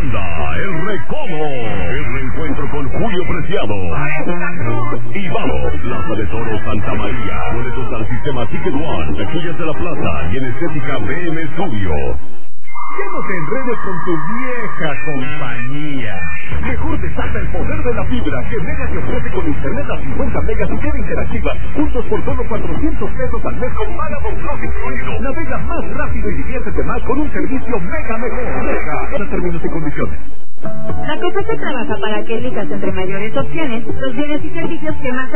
Banda El Recodo. El reencuentro con Julio Preciado. Y vamos, Plaza de Toros Santa María. Boletos al sistema Ticket One, taquillas de la plaza y en Estética BM Studio. Ya no te enredes con tu vieja compañía. Mejor desata el poder de la fibra que Mega te ofrece con internet a 50 megas y queda interactiva. Juntos por solo 400 pesos al mes con paga con blog incluido. Navega más rápido y diviértete más con un servicio Mega mejor. Mega. Términos y condiciones. La COFESE trabaja para que elijas entre mayores opciones los bienes y servicios que más